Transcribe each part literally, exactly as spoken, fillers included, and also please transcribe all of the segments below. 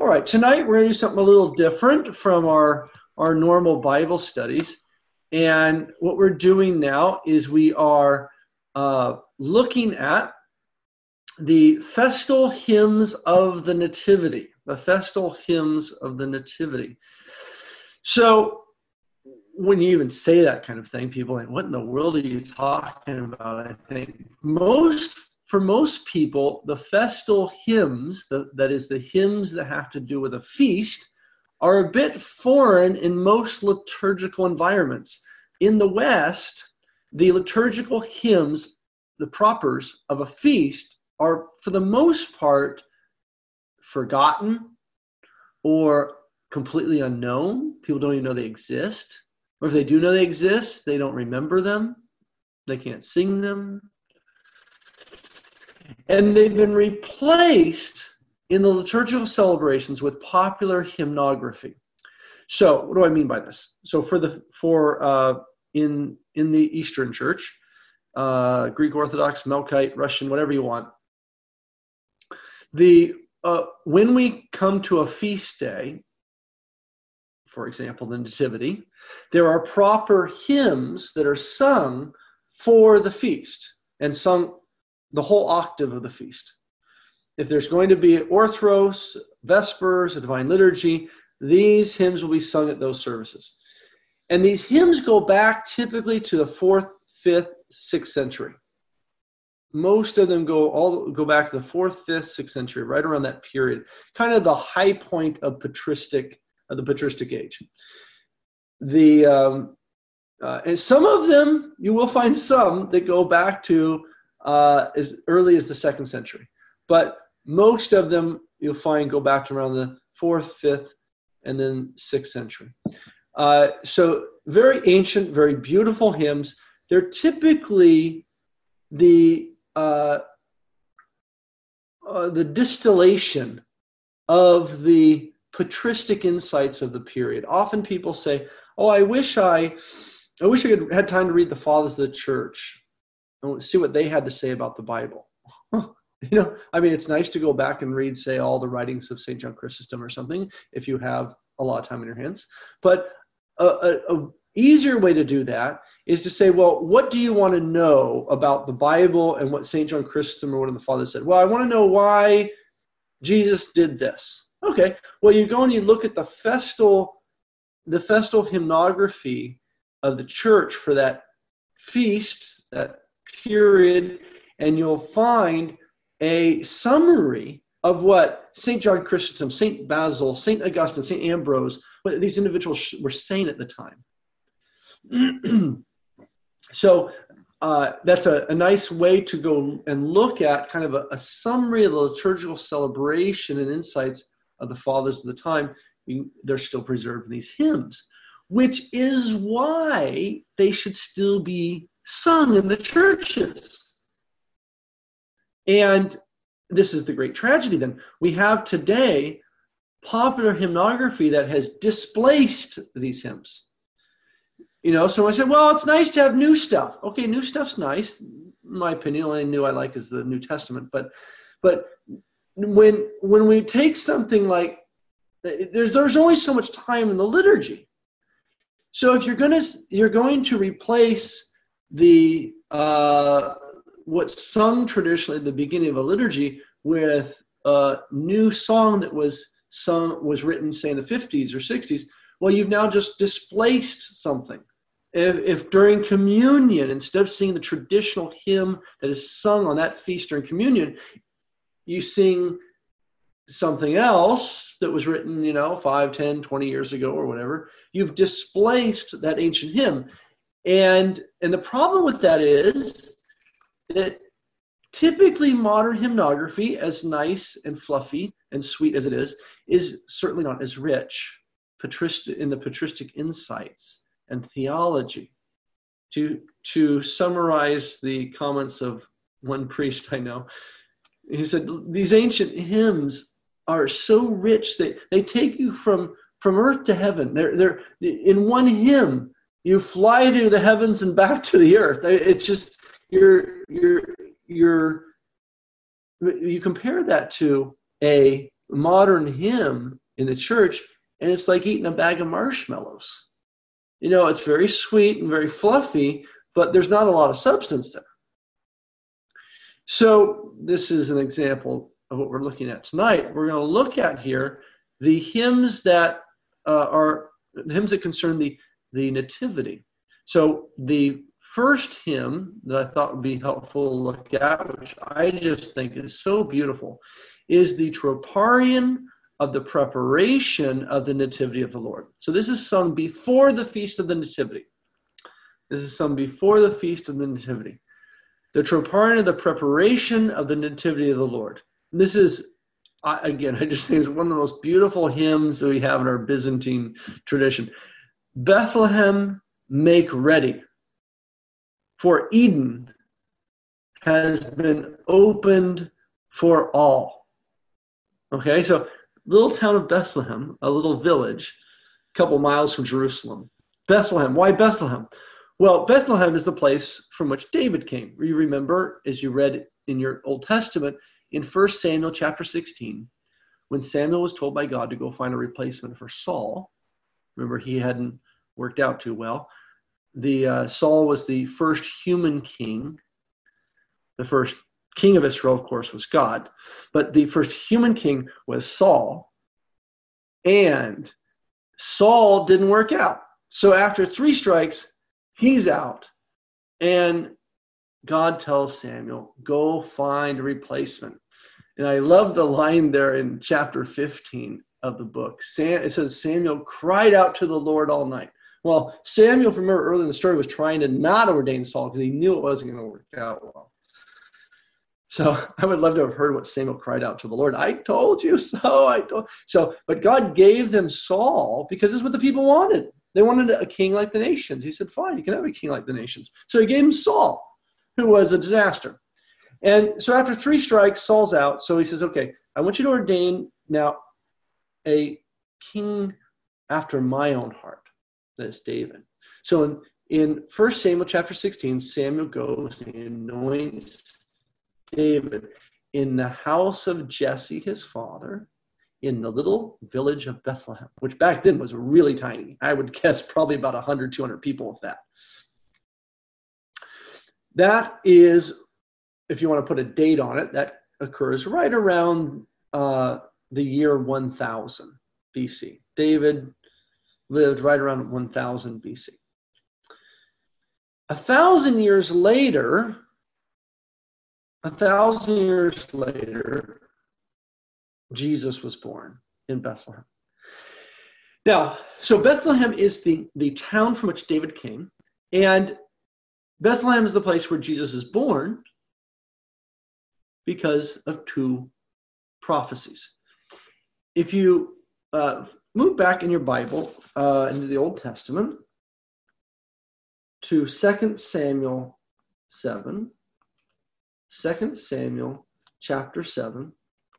All right, tonight we're going to do something a little different from our, our normal Bible studies. And what we're doing now is we are uh, looking at the festal hymns of the Nativity, the festal hymns of the Nativity. So when you even say that kind of thing, people are like, what in the world are you talking about? I think most, for most people, the festal hymns, the, that is the hymns that have to do with a feast, are a bit foreign in most liturgical environments. In the West, the liturgical hymns, the propers of a feast, are for the most part forgotten or completely unknown. People don't even know they exist. Or if they do know they exist, they don't remember them. They can't sing them. And they've been replaced in the liturgical celebrations with popular hymnography. So what do I mean by this? So for the for uh, in in the Eastern Church, uh, Greek Orthodox, Melkite, Russian, whatever you want, the uh, when we come to a feast day, for example, the Nativity, there are proper hymns that are sung for the feast and sung the whole octave of the feast. If there's going to be Orthros, Vespers, a Divine Liturgy, these hymns will be sung at those services. And these hymns go back typically to the fourth, fifth, sixth century. Most of them go all go back to the fourth, fifth, sixth century, right around that period, kind of the high point of patristic of the patristic age. The um, uh, and some of them, you will find some that go back to uh, as early as the second century, but most of them you'll find go back to around the fourth, fifth, and then sixth century. Uh, so very ancient, very beautiful hymns. They're typically the uh, uh, the distillation of the patristic insights of the period. Often people say, "Oh, I wish I, I wish I could had time to read the Fathers of the Church and see what they had to say about the Bible." You know, I mean, it's nice to go back and read, say, all the writings of Saint John Chrysostom or something if you have a lot of time in your hands. But a, a, a easier way to do that is to say, well, what do you want to know about the Bible and what Saint John Chrysostom or one of the fathers said? Well, I want to know why Jesus did this. Okay, well, you go and you look at the festal, the festal hymnography of the church for that feast, that period, and you'll find a summary of what Saint John Chrysostom, Saint Basil, Saint Augustine, Saint Ambrose, what these individuals were saying at the time. So uh, that's a, a nice way to go and look at kind of a, a summary of the liturgical celebration and insights of the fathers of the time. You, they're still preserved in these hymns, which is why they should still be sung in the churches. And this is the great tragedy then. We have today popular hymnography that has displaced these hymns. You know, so I said, well, it's nice to have new stuff. Okay, new stuff's nice. In my opinion, the only new I like is the New Testament. But but when when we take something like, there's there's only so much time in the liturgy. So if you're gonna you're going to replace the uh, what's sung traditionally at the beginning of a liturgy with a new song that was sung was written, say, in the fifties or sixties, well, you've now just displaced something. If, if during communion, instead of singing the traditional hymn that is sung on that feast during communion, you sing something else that was written, you know, five, ten, twenty years ago or whatever, you've displaced that ancient hymn. And, and the problem with that is that typically modern hymnography, as nice and fluffy and sweet as it is, is certainly not as rich patristic, in the patristic insights and theology. To, to summarize the comments of one priest I know, he said, these ancient hymns are so rich that they take you from, from earth to heaven. They're, they're, in one hymn, you fly to the heavens and back to the earth. It's just, you're, you're, you're, you compare that to a modern hymn in the church, and it's like eating a bag of marshmallows. You know, it's very sweet and very fluffy, but there's not a lot of substance there. So this is an example of what we're looking at tonight. We're going to look at here the hymns that uh, are the hymns that concern the, the nativity. So the first hymn that I thought would be helpful to look at, which I just think is so beautiful, is the Troparion of the preparation of the Nativity of the Lord. So this is sung before the Feast of the Nativity. This is sung before the Feast of the Nativity. The Troparion of the preparation of the Nativity of the Lord. And this is, again, I just think it's one of the most beautiful hymns that we have in our Byzantine tradition. Bethlehem, make ready, for Eden has been opened for all. Okay, so little town of Bethlehem, a little village, a couple miles from Jerusalem. Bethlehem, why Bethlehem? Well, Bethlehem is the place from which David came. You remember, as you read in your Old Testament, in First Samuel chapter sixteen, when Samuel was told by God to go find a replacement for Saul. Remember, he hadn't worked out too well. The uh, Saul was the first human king. The first king of Israel, of course, was God. But the first human king was Saul. And Saul didn't work out. So after three strikes, he's out. And God tells Samuel, go find a replacement. And I love the line there in chapter fifteen of the book. Sam, it says, Samuel cried out to the Lord all night. Well, Samuel, if you remember early in the story, was trying to not ordain Saul because he knew it wasn't going to work out well. So I would love to have heard what Samuel cried out to the Lord. I told you so. I told so. But God gave them Saul because this is what the people wanted. They wanted a king like the nations. He said, fine, you can have a king like the nations. So he gave him Saul, who was a disaster. And so after three strikes, Saul's out. So he says, okay, I want you to ordain now a king after my own heart. That is David. So in, in First Samuel chapter sixteen, Samuel goes and anoints David in the house of Jesse, his father, in the little village of Bethlehem, which back then was really tiny. I would guess probably about one hundred, two hundred people with that. That is, if you want to put a date on it, that occurs right around uh, the year one thousand B C. David lived right around one thousand B C. A thousand years later, a thousand years later, Jesus was born in Bethlehem. Now, so Bethlehem is the, the town from which David came, and Bethlehem is the place where Jesus is born because of two prophecies. If you uh, move back in your Bible uh, into the Old Testament to Second Samuel seven, Second Samuel chapter seven,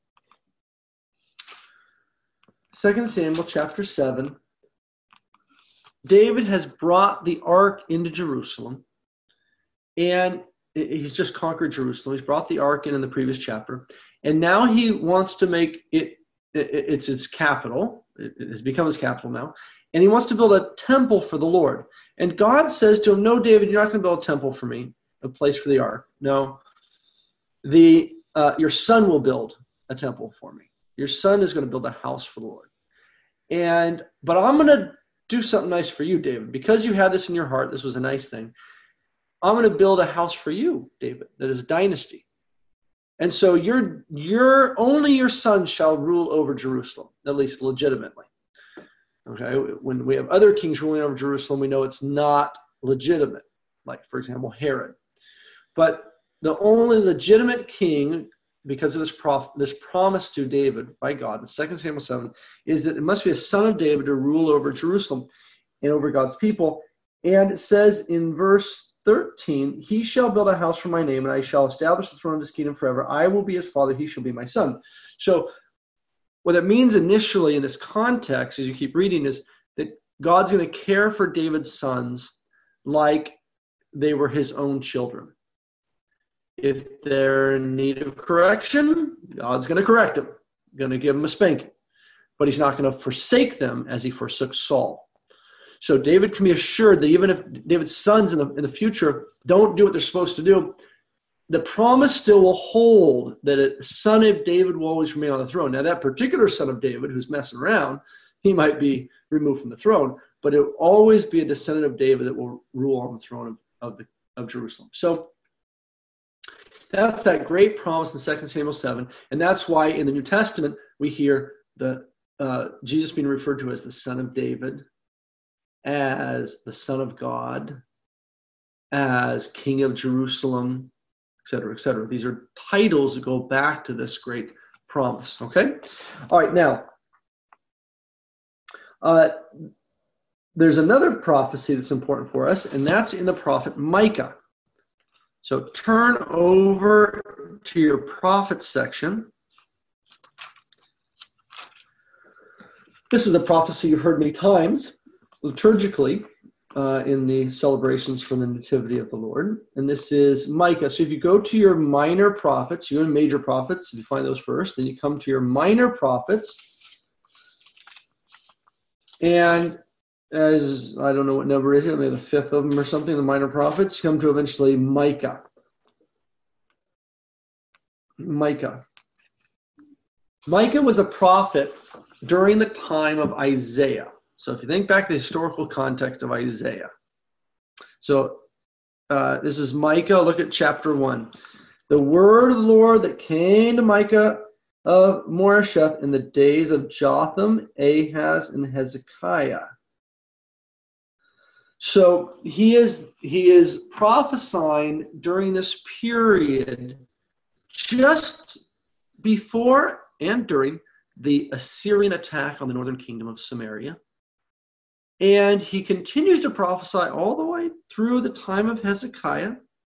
Second Samuel chapter seven, David has brought the ark into Jerusalem, and he's just conquered Jerusalem. He's brought the ark in in the previous chapter, and now he wants to make it, it it's its capital. It has become his capital now, and he wants to build a temple for the Lord. And God says to him, no, David, you're not going to build a temple for me, a place for the ark. No, the uh, your son will build a temple for me. Your son is going to build a house for the Lord. And but I'm going to do something nice for you, David, because you had this in your heart. This was a nice thing. I'm going to build a house for you, David, that is a dynasty. And so your your only your son shall rule over Jerusalem, at least legitimately. Okay, when we have other kings ruling over Jerusalem, we know it's not legitimate, like, for example, Herod. But the only legitimate king, because of this, prof, this promise to David by God in Second Samuel seven, is that it must be a son of David to rule over Jerusalem and over God's people. And it says in verse thirteen, he shall build a house for my name, and I shall establish the throne of his kingdom forever. I will be his father, he shall be my son. So what it means initially in this context, as you keep reading, is that God's going to care for David's sons like they were his own children. If they're in need of correction, God's going to correct them. going to give them a spanking, but he's not going to forsake them as he forsook Saul. So David can be assured that even if David's sons in the, in the future don't do what they're supposed to do, the promise still will hold that a son of David will always remain on the throne. Now, that particular son of David who's messing around, he might be removed from the throne, but it will always be a descendant of David that will rule on the throne of, of, the, of Jerusalem. So that's that great promise in Second Samuel seven, and that's why in the New Testament we hear the uh, Jesus being referred to as the son of David, as the Son of God, as King of Jerusalem, et cetera, et cetera. These are titles that go back to this great promise, okay? All right, now, uh, there's another prophecy that's important for us, and that's in the prophet Micah. So turn over to your prophet section. This is a prophecy you've heard many times, liturgically, uh, in the celebrations for the Nativity of the Lord. And this is Micah. So if you go to your minor prophets, you have major prophets, if you find those first, then you come to your minor prophets. And as, I don't know what number it is, maybe the fifth of them or something, the minor prophets, come to eventually Micah. Micah. Micah was a prophet during the time of Isaiah. So if you think back to the historical context of Isaiah. So uh, this is Micah. Look at chapter one. The word of the Lord that came to Micah of Moresheth in the days of Jotham, Ahaz, and Hezekiah. So he is he is prophesying during this period just before and during the Assyrian attack on the northern kingdom of Samaria. And he continues to prophesy all the way through the time of Hezekiah,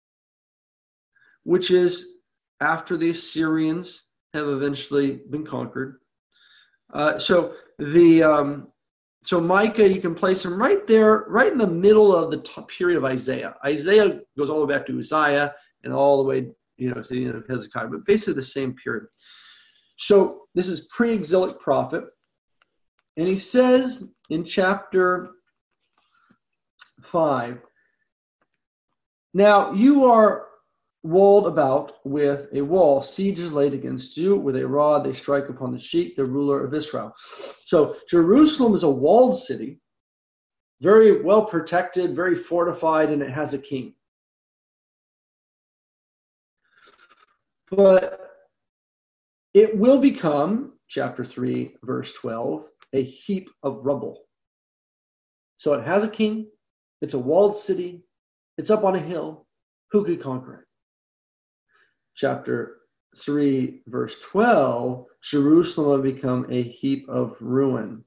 which is after the Assyrians have eventually been conquered. Uh, so the um, so Micah, you can place him right there, right in the middle of the t- period of Isaiah. Isaiah goes all the way back to Uzziah and all the way, you know, to the end of Hezekiah, but basically the same period. So this is pre-exilic prophet, and he says in chapter five, now you are walled about with a wall, siege is laid against you, with a rod they strike upon the sheep, the ruler of Israel. So Jerusalem is a walled city, very well protected, very fortified, and it has a king. But it will become, chapter three, verse twelve, a heap of rubble. So it has a king, it's a walled city, it's up on a hill. Who could conquer it? Chapter three, verse twelve, Jerusalem will become a heap of ruin.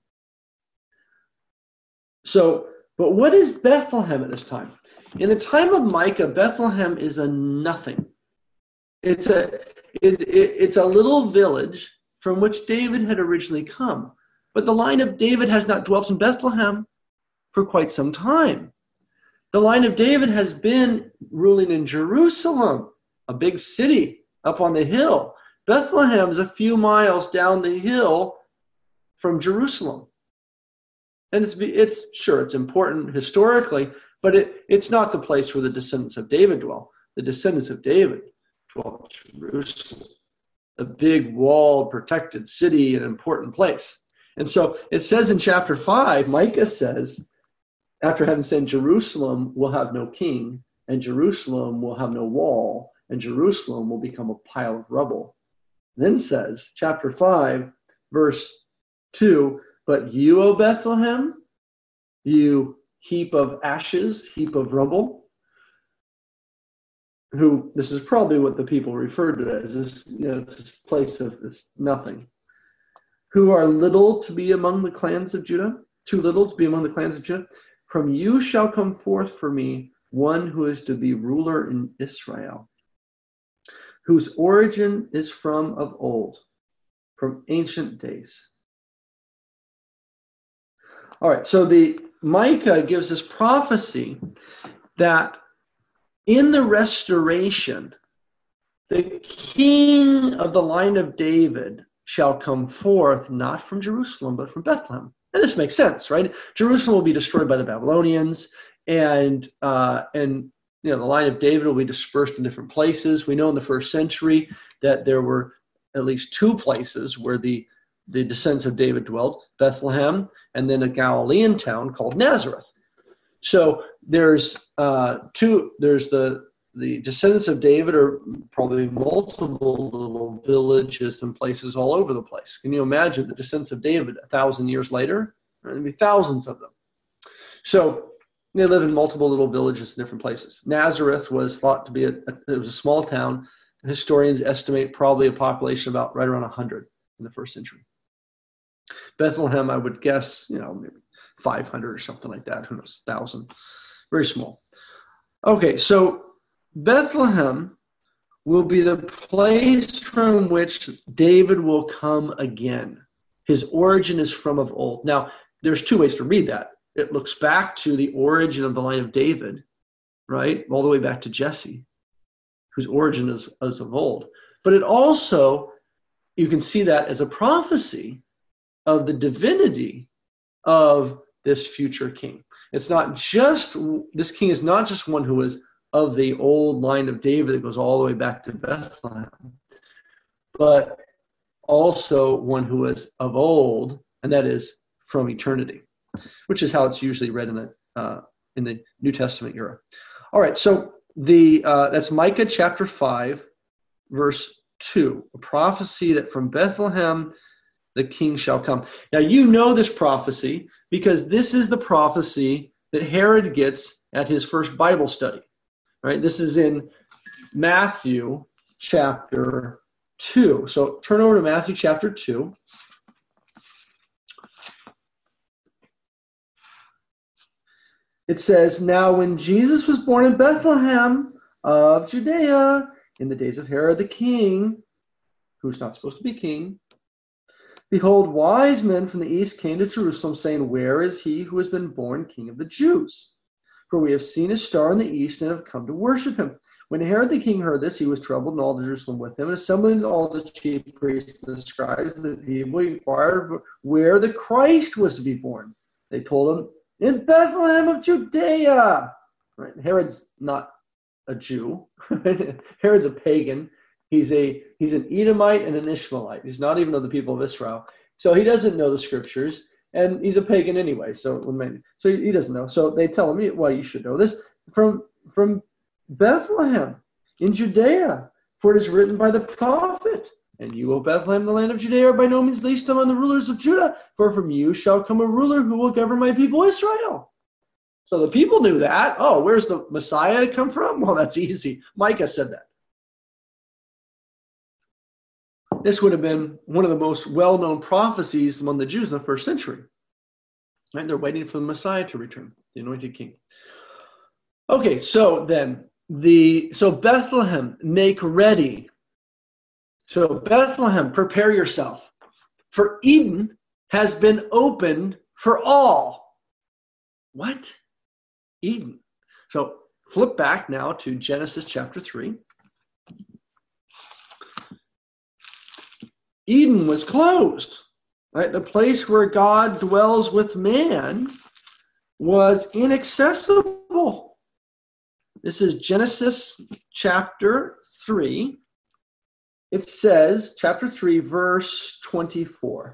So, but what is Bethlehem at this time? In the time of Micah, Bethlehem is a nothing. It's a it, it, it's a little village from which David had originally come. But the line of David has not dwelt in Bethlehem for quite some time. The line of David has been ruling in Jerusalem, a big city up on the hill. Bethlehem is a few miles down the hill from Jerusalem. And it's, it's sure, it's important historically, but it, it's not the place where the descendants of David dwell. The descendants of David dwell in Jerusalem, a big walled, protected city, an important place. And so it says in chapter five, Micah says, after having said Jerusalem will have no king, and Jerusalem will have no wall, and Jerusalem will become a pile of rubble. Then says, chapter five, verse two, but you, O Bethlehem, you heap of ashes, heap of rubble, who, this is probably what the people referred to as, this, you know, it's this place of this nothing, who are little to be among the clans of Judah, too little to be among the clans of Judah. From you shall come forth for me one who is to be ruler in Israel, whose origin is from of old, from ancient days. All right, so the Micah gives this prophecy that in the restoration, the king of the line of David shall come forth not from Jerusalem, but from Bethlehem. And this makes sense, right? Jerusalem will be destroyed by the Babylonians, and uh, and you know the line of David will be dispersed in different places. We know in the first century that there were at least two places where the the descendants of David dwelled: Bethlehem, and then a Galilean town called Nazareth. So there's uh, two. There's the the descendants of David are probably multiple little villages and places all over the place. Can you imagine the descendants of David a thousand years later? There'd be thousands of them. So they live in multiple little villages in different places. Nazareth was thought to be a, a it was a small town. Historians estimate probably a population about right around one hundred in the first century. Bethlehem, I would guess, you know, maybe five hundred or something like that. Who knows? one thousand. Very small. Okay, so Bethlehem will be the place from which David will come again. His origin is from of old. Now, there's two ways to read that. It looks back to the origin of the line of David, right? All the way back to Jesse, whose origin is, is of old. But it also, you can see that as a prophecy of the divinity of this future king. It's not just, this king is not just one who is of the old line of David that goes all the way back to Bethlehem, but also one who is of old, and that is from eternity, which is how it's usually read in the uh, in the New Testament era. All right, so the uh, that's Micah chapter five, verse two, a prophecy that from Bethlehem the king shall come. Now you know this prophecy because this is the prophecy that Herod gets at his first Bible study. Right? This is in Matthew chapter two. So turn over to Matthew chapter two. It says, "Now when Jesus was born in Bethlehem of Judea in the days of Herod the king," who's not supposed to be king, "behold, wise men from the east came to Jerusalem, saying, Where is he who has been born King of the Jews? For we have seen his star in the east and have come to worship him." When Herod the king heard this, he was troubled, and all Jerusalem with him. And assembling all the chief priests and the scribes, the people inquired where the Christ was to be born. They told him, "In Bethlehem of Judea." Right? Herod's not a Jew. Herod's a pagan. He's a he's an Edomite and an Ishmaelite. He's not even of the people of Israel. So he doesn't know the scriptures. And he's a pagan anyway, so so he doesn't know. So they tell him, well, you should know this. From, from Bethlehem in Judea, for it is written by the prophet, "And you, O Bethlehem, the land of Judea, are by no means least among the rulers of Judah, for from you shall come a ruler who will govern my people Israel." So the people knew that. Oh, where's the Messiah come from? Well, that's easy. Micah said that. This would have been one of the most well-known prophecies among the Jews in the first century. Right? They're waiting for the Messiah to return, the anointed king. Okay, so then, the so Bethlehem, make ready. So Bethlehem, prepare yourself. For Eden has been opened for all. What? Eden. So flip back now to Genesis chapter three. Eden was closed, right? The place where God dwells with man was inaccessible. This is Genesis chapter three. It says, chapter three, verse twenty-four.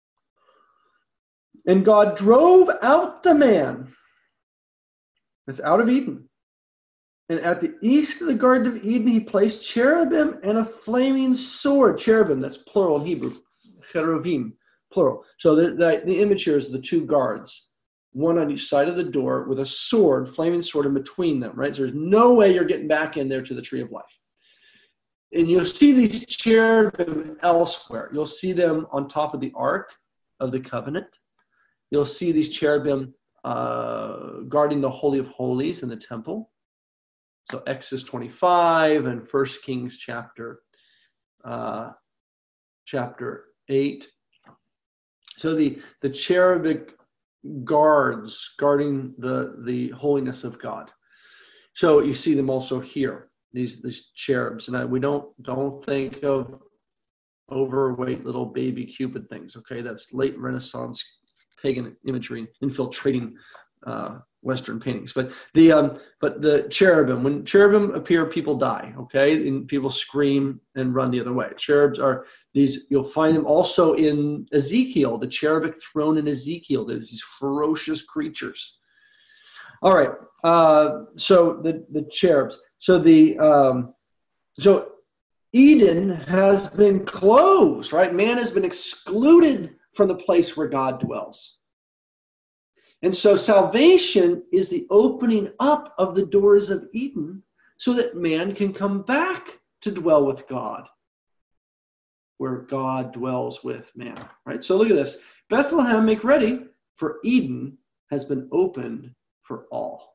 "And God drove out the man," that's out of Eden, "and at the east of the Garden of Eden he placed cherubim and a flaming sword." Cherubim, that's plural in Hebrew. Cherubim, plural. So the, the, the image here is the two guards, one on each side of the door with a sword, flaming sword in between them, right? So there's no way you're getting back in there to the tree of life. And you'll see these cherubim elsewhere. You'll see them on top of the Ark of the Covenant. You'll see these cherubim uh, guarding the Holy of Holies in the temple. So Exodus twenty-five and First Kings chapter uh, chapter eight. So the, the cherubic guards guarding the, the holiness of God. So you see them also here, these these cherubs. And I, we don't don't think of overweight little baby Cupid things. Okay, that's late Renaissance pagan imagery infiltrating uh, Western paintings. But the um, but the cherubim, when cherubim appear, people die. Okay, and people scream and run the other way. Cherubs are these. You'll find them also in Ezekiel, the cherubic throne in Ezekiel. There's these ferocious creatures. All right. Uh, so the the cherubs. So the um, so Eden has been closed, right? Man has been excluded from the place where God dwells. And so salvation is the opening up of the doors of Eden so that man can come back to dwell with God, where God dwells with man, right? So look at this. Bethlehem, make ready, for Eden has been opened for all.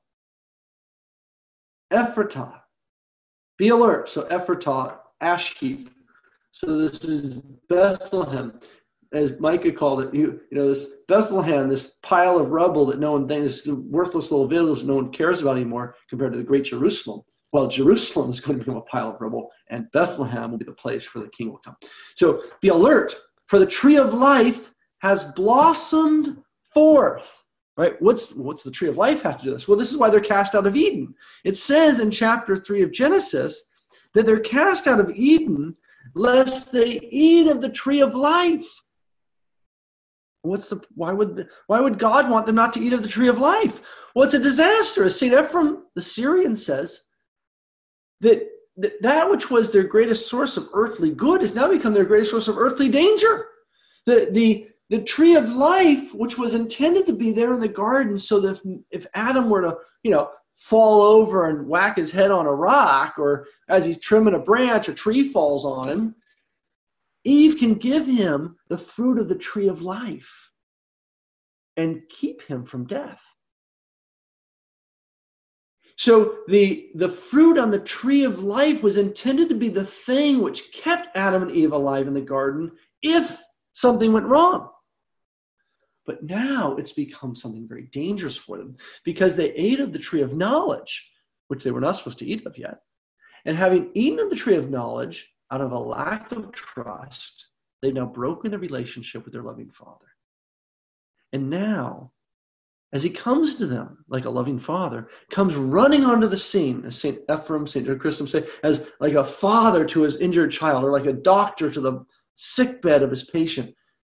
Ephratah, be alert. So Ephratah, ash heap. So this is Bethlehem, as Micah called it. You, you know, this Bethlehem, this pile of rubble that no one thinks, this worthless little village no one cares about anymore compared to the great Jerusalem. Well, Jerusalem is going to become a pile of rubble, and Bethlehem will be the place where the king will come. So be alert, for the tree of life has blossomed forth. Right? What's what's the tree of life have to do with this? Well, this is why they're cast out of Eden. It says in chapter three of Genesis that they're cast out of Eden lest they eat of the tree of life. What's the why would the, why would God want them not to eat of the tree of life? Well, it's a disaster. As Saint Ephraim the Syrian says, that, that that which was their greatest source of earthly good has now become their greatest source of earthly danger. The the the tree of life, which was intended to be there in the garden, so that if, if Adam were to, you know, fall over and whack his head on a rock, or as he's trimming a branch, a tree falls on him, Eve can give him the fruit of the tree of life and keep him from death. So the, the fruit on the tree of life was intended to be the thing which kept Adam and Eve alive in the garden if something went wrong. But now it's become something very dangerous for them because they ate of the tree of knowledge, which they were not supposed to eat of yet. And having eaten of the tree of knowledge, out of a lack of trust, they've now broken the relationship with their loving Father. And now, as he comes to them like a loving father, comes running onto the scene, as Saint Ephraim, Saint Chrysostom say, as like a father to his injured child, or like a doctor to the sickbed of his patient.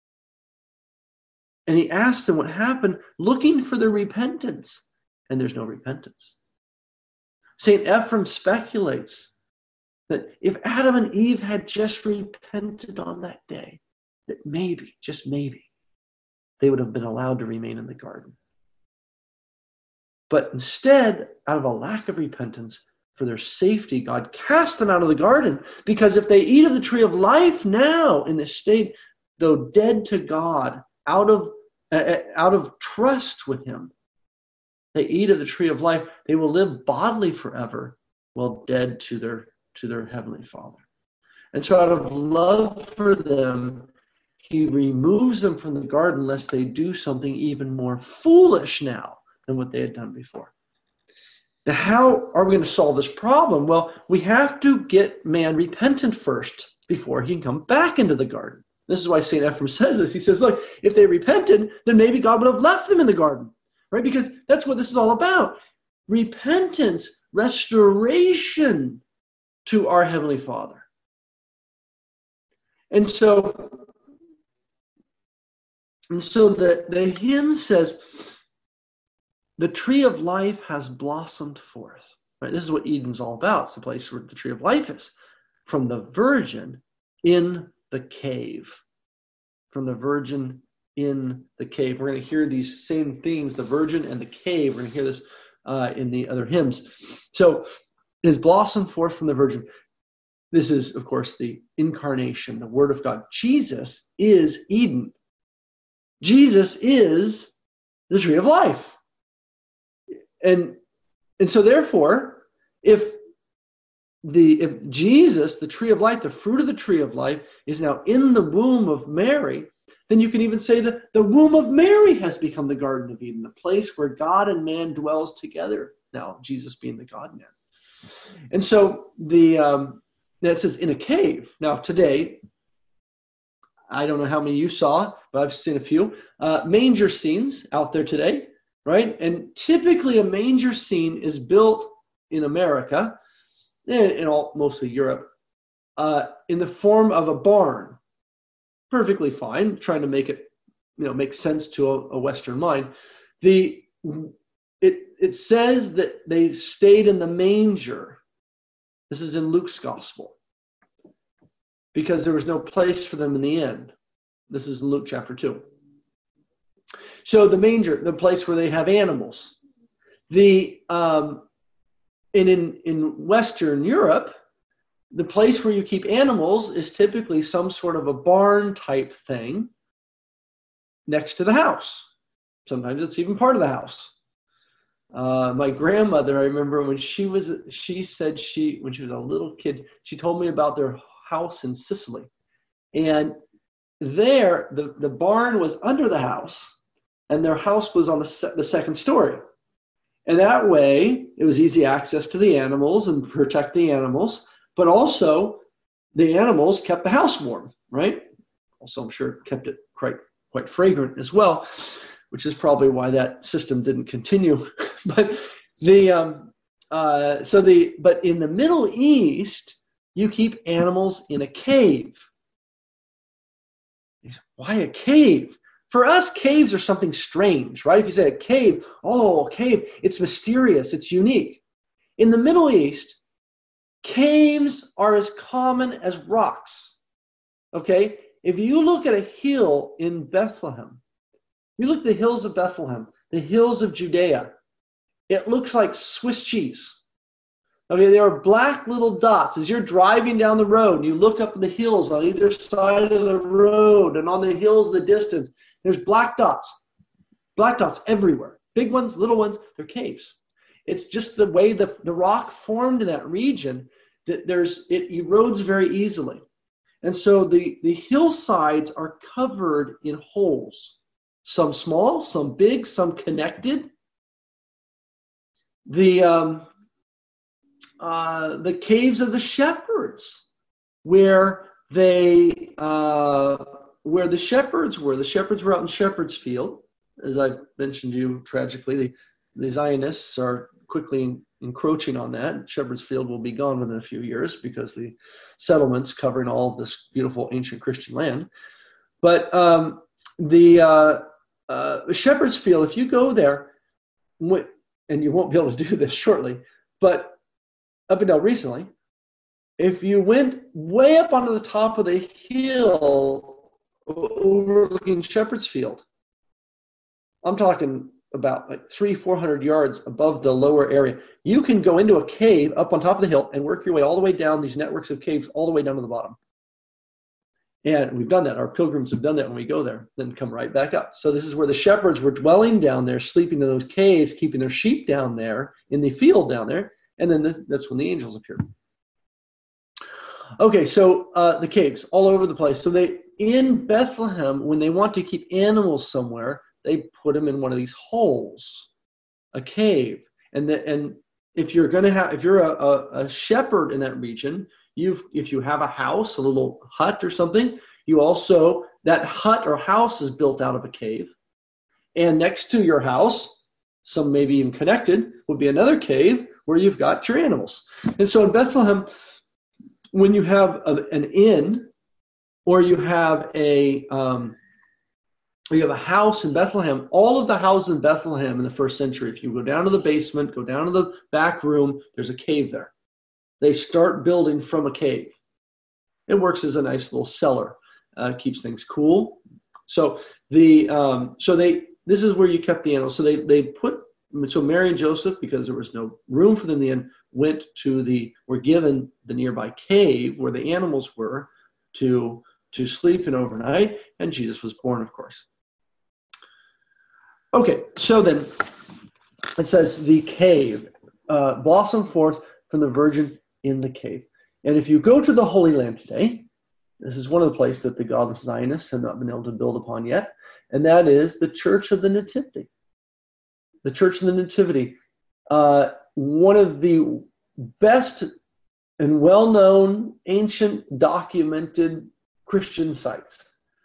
And he asked them what happened, looking for their repentance. And there's no repentance. Saint Ephraim speculates that if Adam and Eve had just repented on that day, that maybe, just maybe, they would have been allowed to remain in the garden. But instead, out of a lack of repentance, for their safety, God cast them out of the garden. Because if they eat of the tree of life now, in this state, though dead to God, out of uh, out of trust with him, they eat of the tree of life, they will live bodily forever, while dead to their to their heavenly Father. And so out of love for them, he removes them from the garden lest they do something even more foolish now than what they had done before. Now, how are we going to solve this problem? Well, we have to get man repentant first before he can come back into the garden. This is why Saint Ephraim says this. He says, look, if they repented, then maybe God would have left them in the garden, right? Because that's what this is all about. Repentance, restoration to our Heavenly Father. And so, and so the, the hymn says, the tree of life has blossomed forth. Right? This is what Eden's all about. It's the place where the tree of life is. From the virgin in the cave. From the virgin in the cave. We're going to hear these same themes, the virgin and the cave. We're going to hear this uh, in the other hymns. So, it has blossomed forth from the virgin. This is, of course, the incarnation, the Word of God. Jesus is Eden. Jesus is the tree of life. And, and so therefore, if the if Jesus, the tree of life, the fruit of the tree of life, is now in the womb of Mary, then you can even say that the womb of Mary has become the Garden of Eden, the place where God and man dwells together. Now, Jesus being the God-man. And so the um, that says in a cave. Now, today, I don't know how many you saw, but I've seen a few. Uh, manger scenes out there today, right? And typically a manger scene is built in America, and in all, mostly Europe, uh, in the form of a barn. Perfectly fine, trying to make it, you know, make sense to a, a Western mind. The it it says that they stayed in the manger. This is in Luke's gospel, because there was no place for them in the inn. This is Luke chapter two. So the manger, the place where they have animals. The um, and in in Western Europe, the place where you keep animals is typically some sort of a barn type thing next to the house. Sometimes it's even part of the house. Uh, my grandmother, I remember when she was, she said she, when she was a little kid, she told me about their house in Sicily. And there, the, the barn was under the house, and their house was on the, se- the second story. And that way, it was easy access to the animals and protect the animals, but also the animals kept the house warm, right? Also, I'm sure it kept it quite, quite fragrant as well, which is probably why that system didn't continue. But the um, uh, so the but in the Middle East, you keep animals in a cave. Why a cave? For us, caves are something strange, right? If you say a cave, oh, a cave, it's mysterious, it's unique. In the Middle East, caves are as common as rocks. Okay? If you look at a hill in Bethlehem, you look at the hills of Bethlehem, the hills of Judea, it looks like Swiss cheese. Okay, there are black little dots. As you're driving down the road, and you look up at the hills on either side of the road, and on the hills in the distance, there's black dots. Black dots everywhere. Big ones, little ones, they're caves. It's just the way the, the rock formed in that region that there's it erodes very easily. And so the, the hillsides are covered in holes. Some small, some big, some connected. The um, uh, the caves of the shepherds, where they uh, where the shepherds were. The shepherds were out in Shepherd's Field, as I've mentioned to you. Tragically, the, the Zionists are quickly encroaching on that. Shepherd's Field will be gone within a few years because the settlements covering all of this beautiful ancient Christian land. But um, the uh, uh, Shepherd's Field, if you go there, and you won't be able to do this shortly, but up until recently, if you went way up onto the top of the hill overlooking Shepherd's Field, I'm talking about like three, four hundred yards above the lower area, you can go into a cave up on top of the hill and work your way all the way down these networks of caves all the way down to the bottom. And we've done that. Our pilgrims have done that when we go there, then come right back up. So this is where the shepherds were dwelling down there, sleeping in those caves, keeping their sheep down there in the field down there. And then this, that's when the angels appeared. Okay, so uh, the caves all over the place. So they in Bethlehem, when they want to keep animals somewhere, they put them in one of these holes, a cave. And the, and if you're going to have, if you're a, a, a shepherd in that region, you've if you have a house, a little hut or something, you also that hut or house is built out of a cave. And next to your house, some maybe even connected, would be another cave where you've got your animals. And so in Bethlehem, when you have a, an inn, or you have a um, or you have a house in Bethlehem, all of the houses in Bethlehem in the first century, if you go down to the basement, go down to the back room, there's a cave there. They start building from a cave. It works as a nice little cellar, uh, keeps things cool. So the um, so they this is where you kept the animals. So they they put so Mary and Joseph, because there was no room for them in the inn, went to the were given the nearby cave where the animals were to to sleep in overnight, and Jesus was born, of course. Okay, so then it says the cave uh, blossomed forth from the virgin in the cave. And if you go to the Holy Land today, this is one of the places that the godless Zionists have not been able to build upon yet, and that is the Church of the Nativity. The Church of the Nativity, uh, one of the best and well-known, ancient, documented Christian sites.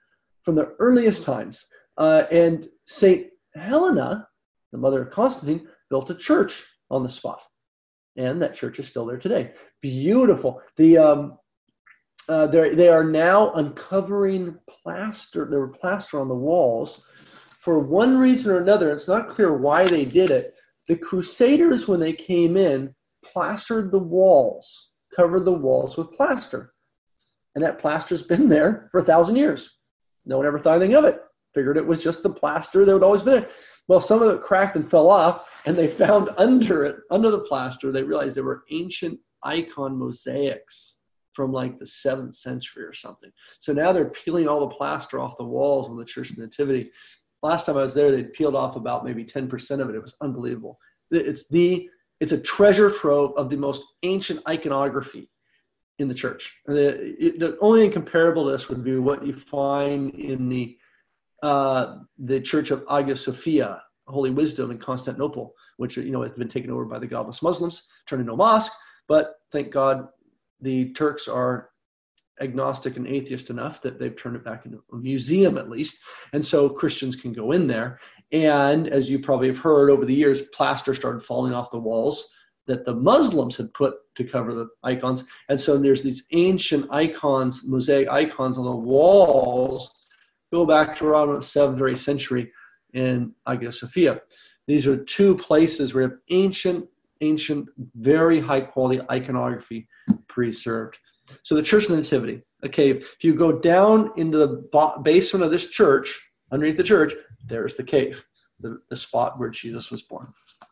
from the earliest times. Uh, and Saint Helena, the mother of Constantine, built a church on the spot. And that church is still there today. Beautiful. The um, uh, they are now uncovering plaster. There were plaster on the walls. For one reason or another, it's not clear why they did it. The Crusaders, when they came in, plastered the walls, covered the walls with plaster. And that plaster's been there for a thousand years. No one ever thought anything of it. Figured it was just the plaster that would always be there. Well, some of it cracked and fell off, and they found under it, under the plaster, they realized there were ancient icon mosaics from like the seventh century or something. So now they're peeling all the plaster off the walls on the Church of the Nativity. Last time I was there, they'd peeled off about maybe ten percent of it. It was unbelievable. It's the it's a treasure trove of the most ancient iconography in the church. The, the only incomparable to this would be what you find in the uh, the Church of Hagia Sophia, Holy Wisdom in Constantinople, which you know has been taken over by the godless Muslims, turned into a mosque. But thank God, the Turks are agnostic and atheist enough that they've turned it back into a museum at least, and so Christians can go in there. And as you probably have heard over the years, plaster started falling off the walls that the Muslims had put to cover the icons, and so there's these ancient icons, mosaic icons on the walls, go back to around the seventh or eighth century in Hagia Sophia. These are two places where you have ancient, ancient, very high quality iconography preserved. So the Church of the Nativity. Okay, if you go down into the basement of this church, underneath the church, there's the cave, the, the spot where Jesus was born.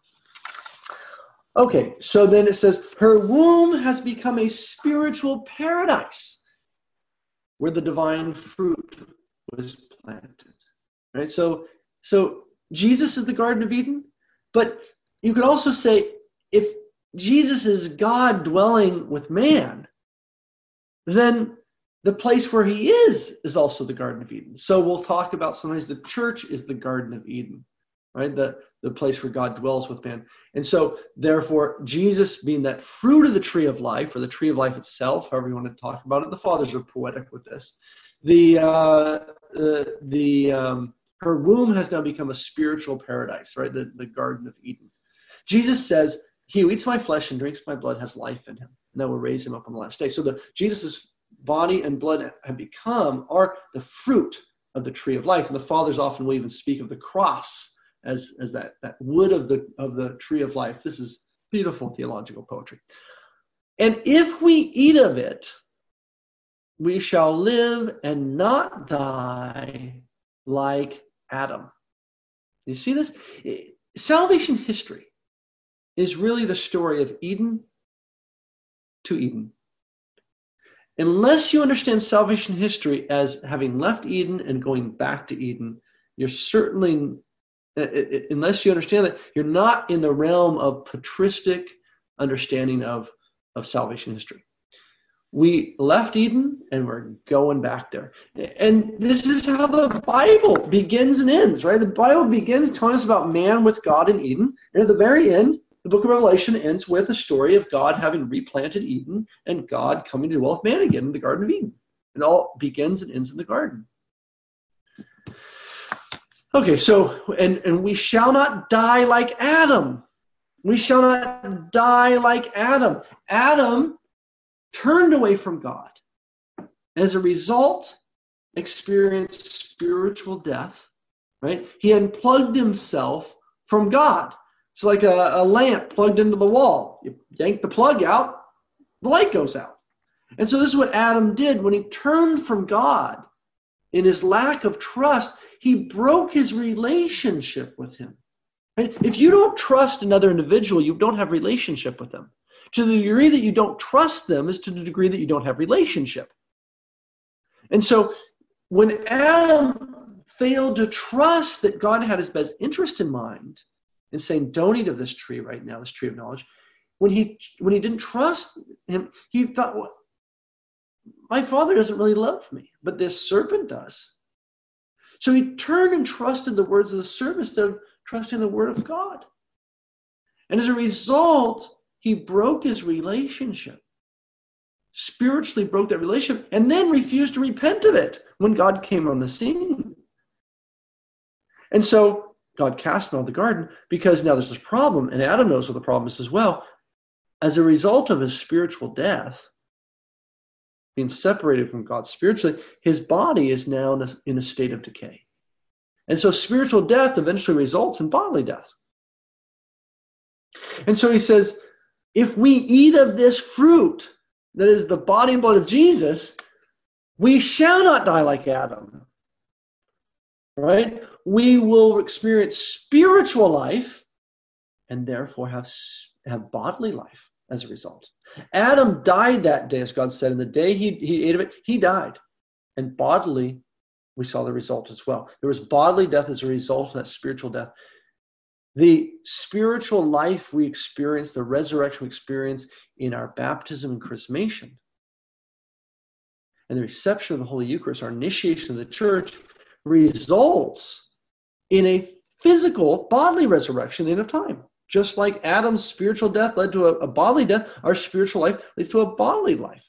Okay, so then it says, her womb has become a spiritual paradise where the divine fruit was planted. Right? So, so Jesus is the Garden of Eden, but you could also say if Jesus is God dwelling with man, then the place where he is is also the Garden of Eden. So we'll talk about sometimes the church is the Garden of Eden, right? The, the place where God dwells with man. And so therefore, Jesus being that fruit of the tree of life, or the tree of life itself, however you want to talk about it, the fathers are poetic with this. The, uh, uh, the um, her womb has now become a spiritual paradise, right? The, the Garden of Eden. Jesus says, he who eats my flesh and drinks my blood has life in him, and I will raise him up on the last day. So the Jesus' body and blood have become, are the fruit of the tree of life. And the fathers often will even speak of the cross as, as that, that wood of the, of the tree of life. This is beautiful theological poetry. And if we eat of it, we shall live and not die like Adam. You see this? Salvation history is really the story of Eden to Eden. Unless you understand salvation history as having left Eden and going back to Eden, you're certainly, unless you understand that, you're not in the realm of patristic understanding of, of salvation history. We left Eden and we're going back there. And this is how the Bible begins and ends, right? The Bible begins telling us about man with God in Eden. And at the very end, the book of Revelation ends with a story of God having replanted Eden and God coming to dwell with man again in the Garden of Eden. It all begins and ends in the garden. Okay, so, and, and we shall not die like Adam. We shall not die like Adam. Adam turned away from God. As a result, experienced spiritual death, right? He unplugged himself from God. It's like a, a lamp plugged into the wall. You yank the plug out, the light goes out. And so this is what Adam did. When he turned from God in his lack of trust, he broke his relationship with him. Right? If you don't trust another individual, you don't have relationship with them. To the degree that you don't trust them is to the degree that you don't have relationship. And so when Adam failed to trust that God had his best interest in mind, and saying, don't eat of this tree right now, this tree of knowledge. When he when he didn't trust him, he thought, well, my father doesn't really love me, but this serpent does. So he turned and trusted the words of the serpent instead of trusting the word of God. And as a result, he broke his relationship. spiritually broke that relationship, and then refused to repent of it when God came on the scene. And so God cast him out of the garden because now there's this problem, and Adam knows what the problem is as well. As a result of his spiritual death, being separated from God spiritually, his body is now in a, in a state of decay. And so spiritual death eventually results in bodily death. And so he says, if we eat of this fruit, that is the body and blood of Jesus, we shall not die like Adam. Right? We will experience spiritual life and therefore have, have bodily life as a result. Adam died that day, as God said, and the day he, he ate of it, he died. And bodily, we saw the result as well. There was bodily death as a result of that spiritual death. The spiritual life we experience, the resurrection we experience in our baptism and chrismation, and the reception of the Holy Eucharist, our initiation of the church, results in a physical, bodily resurrection at the end of time. Just like Adam's spiritual death led to a, a bodily death, our spiritual life leads to a bodily life.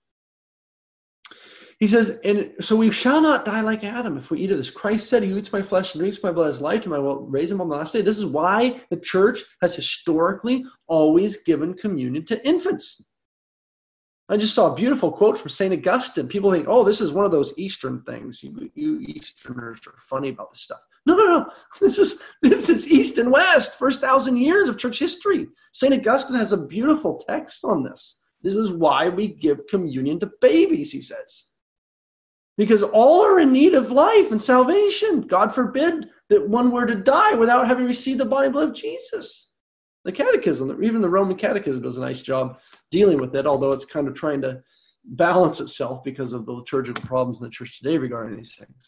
He says, and so we shall not die like Adam if we eat of this. Christ said, he who eats my flesh and drinks my blood has life, and I will raise him on the last day. This is why the church has historically always given communion to infants. I just saw a beautiful quote from Saint Augustine. People think, oh, this is one of those Eastern things. You, you Easterners are funny about this stuff. No, no, no. This is, this is East and West, first thousand years of church history. Saint Augustine has a beautiful text on this. This is why we give communion to babies, he says. Because all are in need of life and salvation. God forbid that one were to die without having received the body and blood of Jesus. The Catechism, even the Roman Catechism, does a nice job dealing with it, although it's kind of trying to balance itself because of the liturgical problems in the church today regarding these things.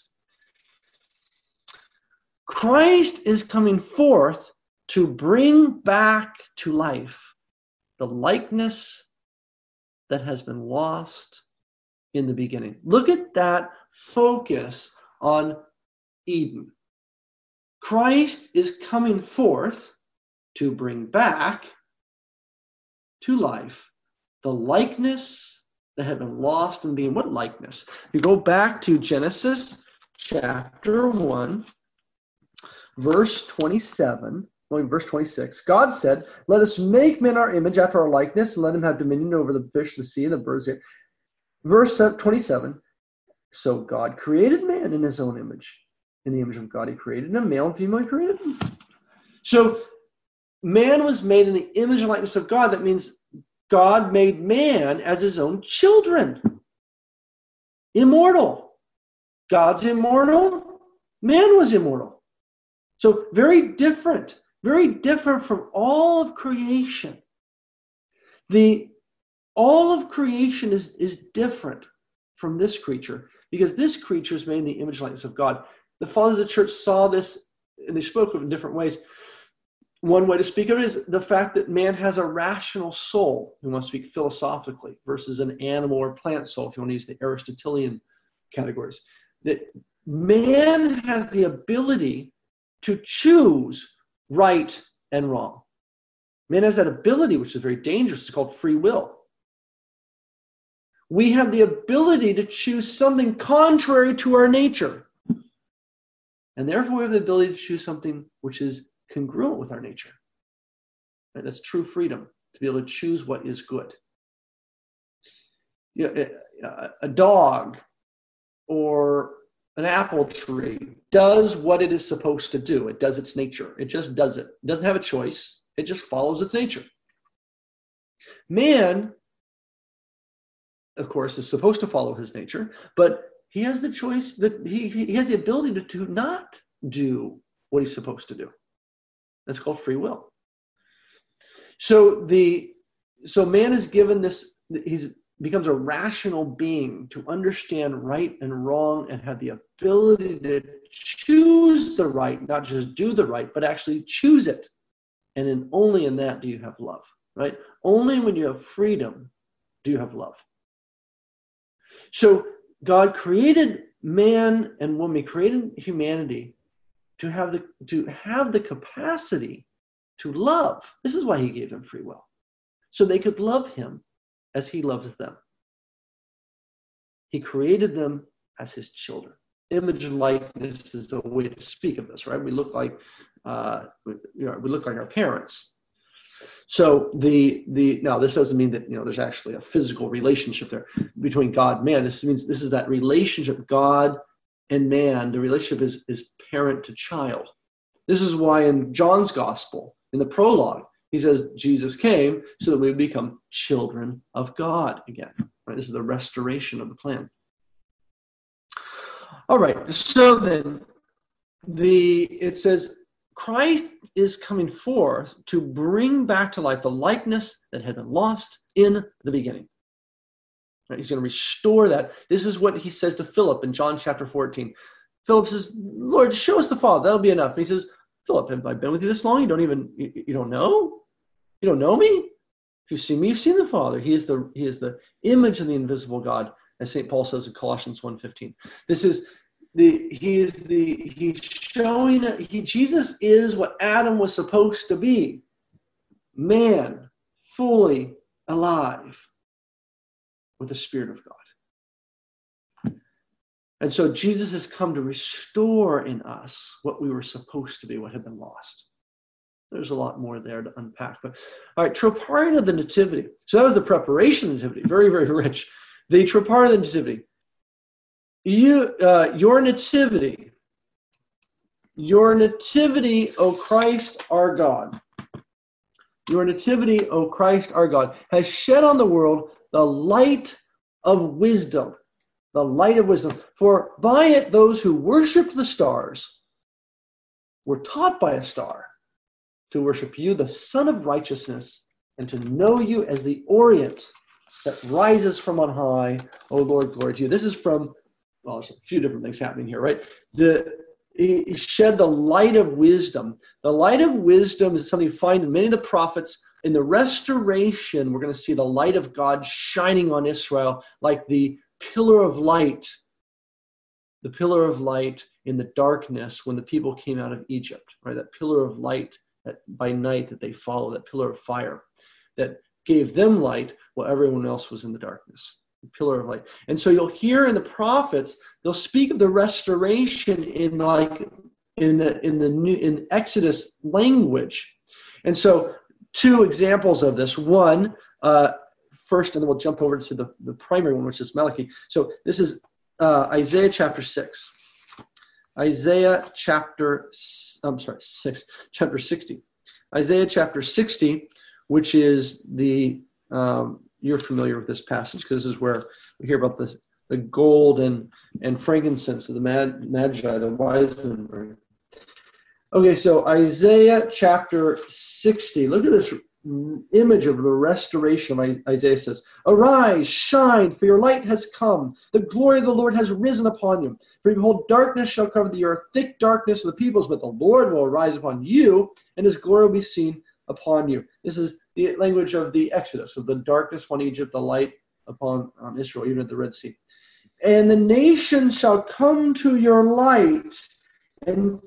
Christ is coming forth to bring back to life the likeness that has been lost in the beginning. Look at that focus on Eden. Christ is coming forth to bring back to life the likeness that had been lost in being. What likeness? You go back to Genesis chapter one, verse twenty-seven, well, verse twenty-six. God said, let us make man our image after our likeness, and let him have dominion over the fish of the sea and the birds. Verse twenty-seven, so God created man in his own image. In the image of God he created him, male and female he created them. So man was made in the image and likeness of God. That means God made man as his own children. Immortal. God's immortal. Man was immortal. So very different. Very different from all of creation. The all of creation is, is different from this creature because this creature is made in the image and likeness of God. The fathers of the church saw this, and they spoke of it in different ways. One way to speak of it is the fact that man has a rational soul, we want to speak philosophically, versus an animal or plant soul, if you want to use the Aristotelian categories. That man has the ability to choose right and wrong. Man has that ability, which is very dangerous. It's called free will. We have the ability to choose something contrary to our nature. And therefore, we have the ability to choose something which is congruent with our nature. Right? That's true freedom, to be able to choose what is good. You know, a, a dog or an apple tree does what it is supposed to do. It does its nature. It just does it. It doesn't have a choice. It just follows its nature. Man, of course, is supposed to follow his nature, but he has the choice, that he, he has the ability to, to not do what he's supposed to do. That's called free will. So the so man is given this, he becomes a rational being to understand right and wrong and have the ability to choose the right, not just do the right, but actually choose it. And then only in that do you have love, right? Only when you have freedom do you have love. So God created man and woman, he created humanity to have the to have the capacity to love. This is why he gave them free will. So they could love him as he loves them. He created them as his children. Image and likeness is a way to speak of this, right? We look like, uh, you know, we look like our parents. So the the now this doesn't mean that, you know, there's actually a physical relationship there between God and man. This means this is that relationship, God and man. The relationship is is parent to child. This is why in John's gospel, in the prologue, he says Jesus came so that we would become children of God again. Right? This is the restoration of the plan. All right, so then the it says Christ is coming forth to bring back to life the likeness that had been lost in the beginning. Right? He's going to restore that. This is what he says to Philip in John chapter fourteen. Philip says, Lord, show us the Father. That'll be enough. And he says, Philip, have I been with you this long? You don't even, you, you don't know? You don't know me? If you've seen me, you've seen the Father. He is the, he is the image of the invisible God, as Saint Paul says in Colossians one fifteen. This is the, he is the, he's showing, he, Jesus is what Adam was supposed to be. Man, fully alive with the Spirit of God. And so Jesus has come to restore in us what we were supposed to be, what had been lost. There's a lot more there to unpack. But all right, Troparion of the Nativity. So that was the preparation of the Nativity. Very, very rich. The Troparion of the Nativity. You, uh, your Nativity, your Nativity, O Christ our God, your Nativity, O Christ our God, has shed on the world the light of wisdom. The light of wisdom. For by it those who worship the stars were taught by a star to worship you, the Son of Righteousness, and to know you as the Orient that rises from on high. O Lord, glory to you. This is from, well, there's a few different things happening here, right? The He shed the light of wisdom. The light of wisdom is something you find in many of the prophets. In the restoration, we're going to see the light of God shining on Israel like the pillar of light, the pillar of light in the darkness when the people came out of Egypt, right? That pillar of light that by night that they followed, that pillar of fire that gave them light while everyone else was in the darkness. The pillar of light. And so you'll hear in the prophets, they'll speak of the restoration in like in the in the new in Exodus language. And so two examples of this. One, uh, first, and then we'll jump over to the, the primary one, which is Malachi. So this is uh, Isaiah chapter six. Isaiah chapter, I'm sorry, six, chapter sixty. Isaiah chapter sixty, which is the, um, you're familiar with this passage because this is where we hear about the, the gold and, and frankincense of the Mag, Magi, the wise men. Okay, so Isaiah chapter sixty. Look at this image of the restoration of Isaiah says, arise, shine, for your light has come. The glory of the Lord has risen upon you. For behold, darkness shall cover the earth, thick darkness of the peoples, but the Lord will arise upon you, and his glory will be seen upon you. This is the language of the Exodus, of the darkness upon Egypt, the light upon um, Israel, even at the Red Sea. And the nations shall come to your light, and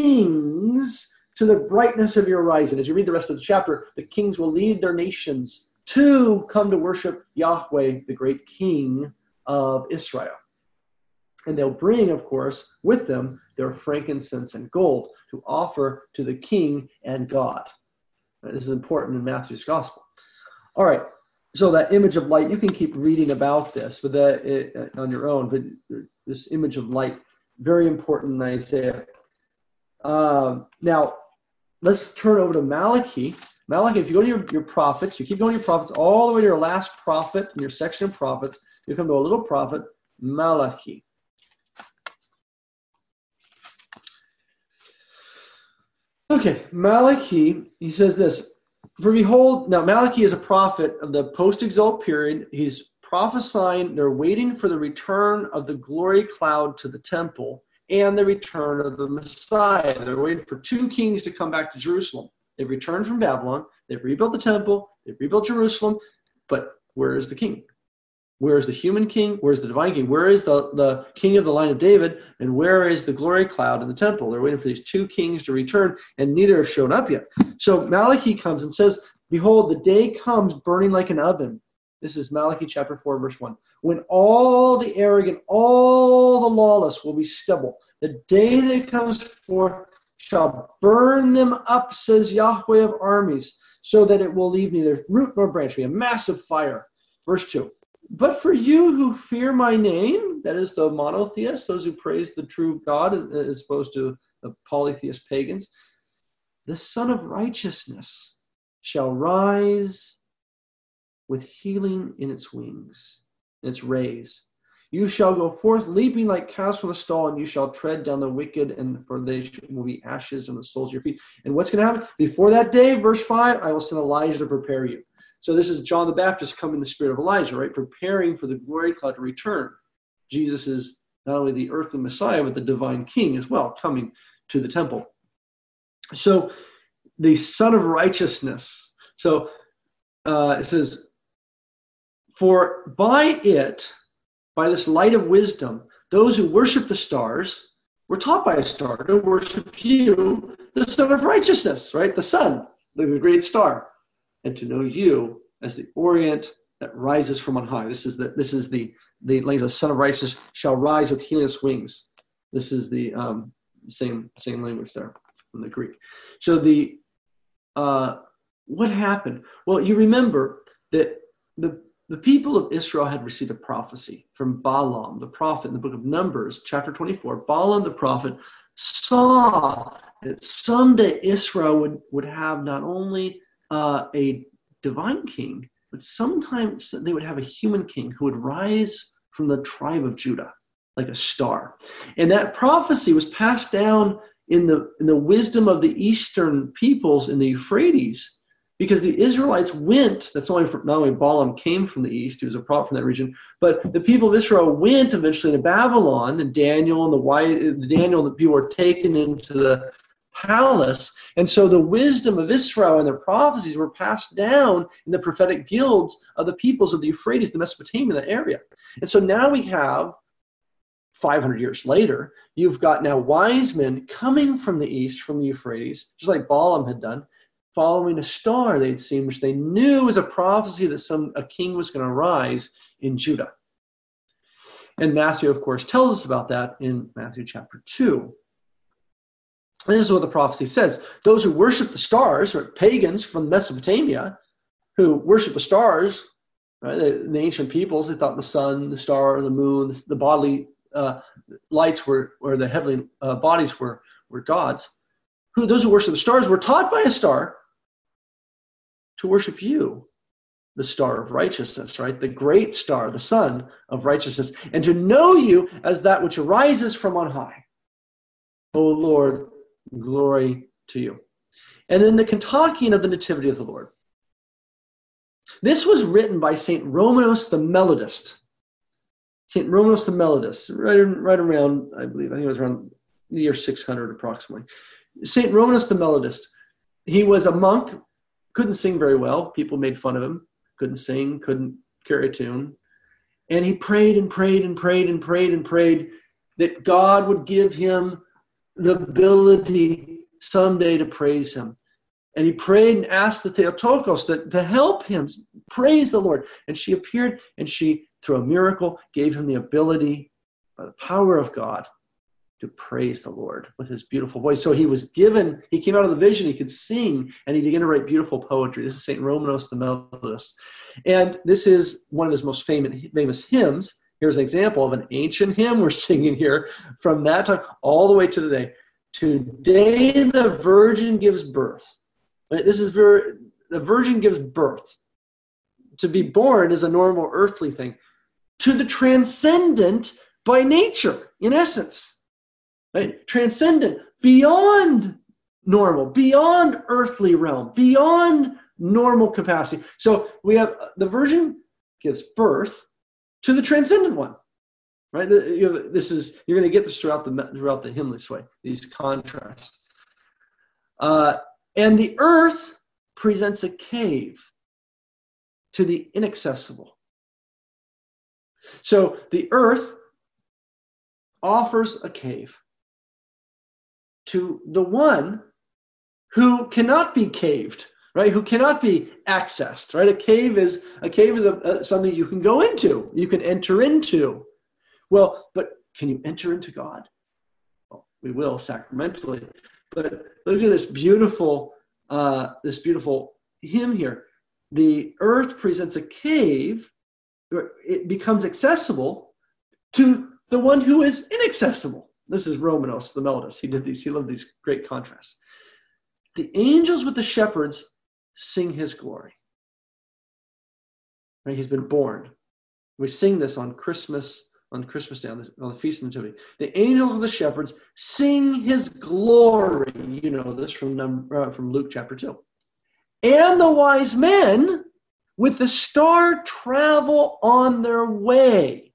kings to the brightness of your rising. As you read the rest of the chapter, the kings will lead their nations to come to worship Yahweh, the great King of Israel. And they'll bring, of course, with them their frankincense and gold to offer to the King and God. This is important in Matthew's Gospel. All right, so that image of light, you can keep reading about this but that, uh, on your own, but this image of light, very important in Isaiah. Uh, now, let's turn over to Malachi. Malachi, if you go to your, your prophets, you keep going to your prophets all the way to your last prophet in your section of prophets, you come to a little prophet, Malachi. Okay, Malachi, he says this, for behold, now Malachi is a prophet of the post-exalt period. He's prophesying, they're waiting for the return of the glory cloud to the temple and the return of the Messiah. They're waiting for two kings to come back to Jerusalem. They've returned from Babylon. They've rebuilt the temple. They've rebuilt Jerusalem. But where is the king? Where is the human king? Where is the divine king? Where is the, the king of the line of David? And where is the glory cloud in the temple? They're waiting for these two kings to return, and neither have shown up yet. So Malachi comes and says, behold, the day comes burning like an oven, This is Malachi chapter four, verse one. When all the arrogant, all the lawless will be stubble, the day that comes forth shall burn them up, says Yahweh of armies, so that it will leave neither root nor branch, be a massive fire. Verse two. But for you who fear my name, that is the monotheists, those who praise the true God as opposed to the polytheist pagans, the Son of Righteousness shall rise with healing in its wings, in its rays. You shall go forth leaping like calves from the stall, and you shall tread down the wicked, and for they will be ashes on the soles of your feet. And what's going to happen? Before that day, verse five, I will send Elijah to prepare you. So this is John the Baptist coming in the spirit of Elijah, right? Preparing for the glory cloud to return. Jesus is not only the earthly Messiah, but the divine King as well, coming to the temple. So the Son of Righteousness. So uh, it says, for by it, by this light of wisdom, those who worship the stars were taught by a star to worship you, the Son of Righteousness, right? The sun, the great star, and to know you as the Orient that rises from on high. This is the this is the the language. The Son of Righteousness shall rise with healing wings. This is the um, same same language there from the Greek. So the uh, what happened? Well, you remember that the The people of Israel had received a prophecy from Balaam, the prophet, in the book of Numbers, chapter twenty-four. Balaam, the prophet, saw that someday Israel would, would have not only uh, a divine king, but sometimes they would have a human king who would rise from the tribe of Judah like a star. And that prophecy was passed down in the, in the wisdom of the eastern peoples in the Euphrates, because the Israelites went, that's only for, not only Balaam came from the east, he was a prophet from that region, but the people of Israel went eventually to Babylon, and Daniel and the white, Daniel, the people were taken into the palace. And so the wisdom of Israel and their prophecies were passed down in the prophetic guilds of the peoples of the Euphrates, the Mesopotamia, that area. And so now we have, five hundred years later, you've got now wise men coming from the east, from the Euphrates, just like Balaam had done, following a star they'd seen, which they knew was a prophecy that some a king was going to rise in Judah. And Matthew, of course, tells us about that in Matthew chapter two. And this is what the prophecy says. Those who worship the stars, or pagans from Mesopotamia, who worship the stars, right? The, the ancient peoples, they thought the sun, the star, the moon, the, the bodily uh, lights were, or the heavenly uh, bodies were, were gods. Who, those who worship the stars were taught by a star to worship you, the star of righteousness, right? The great star, the sun of righteousness, and to know you as that which arises from on high. O Lord, glory to you. And then the Kentuckian of the Nativity of the Lord. This was written by Saint Romanos the Melodist. Saint Romanos the Melodist, right, right around, I believe, I think it was around the year six hundred approximately. Saint Romanos the Melodist, he was a monk, couldn't sing very well. People made fun of him. Couldn't sing, couldn't carry a tune. And he prayed and prayed and prayed and prayed and prayed that God would give him the ability someday to praise him. And he prayed and asked the Theotokos to, to help him praise the Lord. And she appeared, and she, through a miracle, gave him the ability, by the power of God, to praise the Lord with his beautiful voice. So he was given, he came out of the vision, he could sing, and he began to write beautiful poetry. This is Saint Romanos the Melodist. And this is one of his most famous, famous hymns. Here's an example of an ancient hymn we're singing here from that time all the way to today. Today the Virgin gives birth. Right? This is very, the Virgin gives birth. To be born is a normal earthly thing. To the transcendent by nature, in essence. Right? Transcendent, beyond normal, beyond earthly realm, beyond normal capacity. So we have the Virgin gives birth to the transcendent one. Right? This is you're going to get this throughout the throughout the hymn this way. These contrasts, uh, and the earth presents a cave to the inaccessible. So the earth offers a cave to the one who cannot be caved, right? Who cannot be accessed, right? A cave is a cave is a, a, something you can go into, you can enter into. Well, but can you enter into God? Well, we will sacramentally. But look at this beautiful, uh, this beautiful hymn here. The earth presents a cave, it becomes accessible to the one who is inaccessible. This is Romanos, the melodist. He did these, he loved these great contrasts. The angels with the shepherds sing his glory. Right? He's been born. We sing this on Christmas, on Christmas Day, on the, on the Feast of the Nativity. The angels with the shepherds sing his glory. You know this from, uh, from Luke chapter two. And the wise men with the star travel on their way.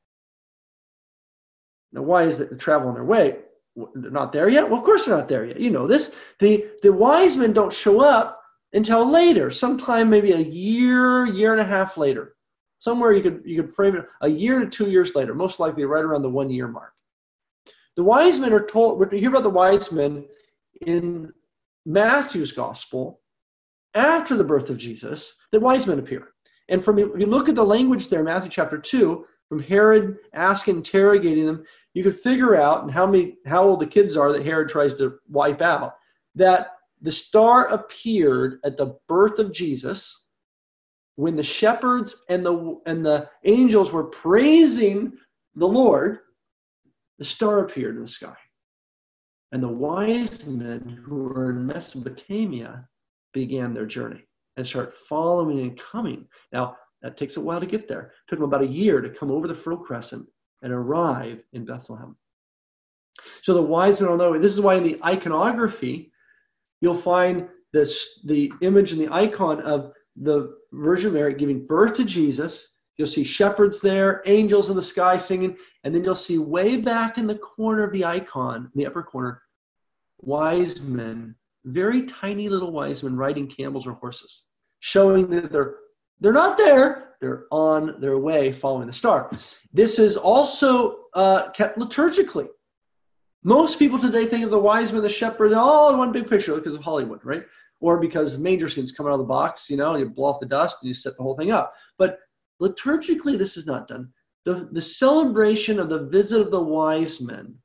Now, why is it travel on their way? They're not there yet? Well, of course they're not there yet. You know this. The, the wise men don't show up until later, sometime maybe a year, year and a half later. Somewhere you could you could frame it a year to two years later, most likely right around the one year mark. The wise men are told, we hear about the wise men in Matthew's gospel after the birth of Jesus. The wise men appear. And from if you look at the language there, Matthew chapter two, from Herod asking, interrogating them, you could figure out, and how many how old the kids are that Herod tries to wipe out, that the star appeared at the birth of Jesus when the shepherds and the and the angels were praising the Lord. The star appeared in the sky. And the wise men who were in Mesopotamia began their journey and start following and coming. Now, that takes a while to get there. It took them about a year to come over the Fertile Crescent and arrive in Bethlehem. So the wise men on the way. This is why in the iconography, you'll find this, the image and the icon of the Virgin Mary giving birth to Jesus. You'll see shepherds there, angels in the sky singing, and then you'll see way back in the corner of the icon, in the upper corner, wise men, very tiny little wise men riding camels or horses, showing that they're they're not there, they're on their way following the star. This is also uh, kept liturgically. Most people today think of the wise men, the shepherds, all in one big picture because of Hollywood, right? Or because manger scenes come out of the box, you know, you blow off the dust and you set the whole thing up. But liturgically, this is not done. The, the celebration of the visit of the wise men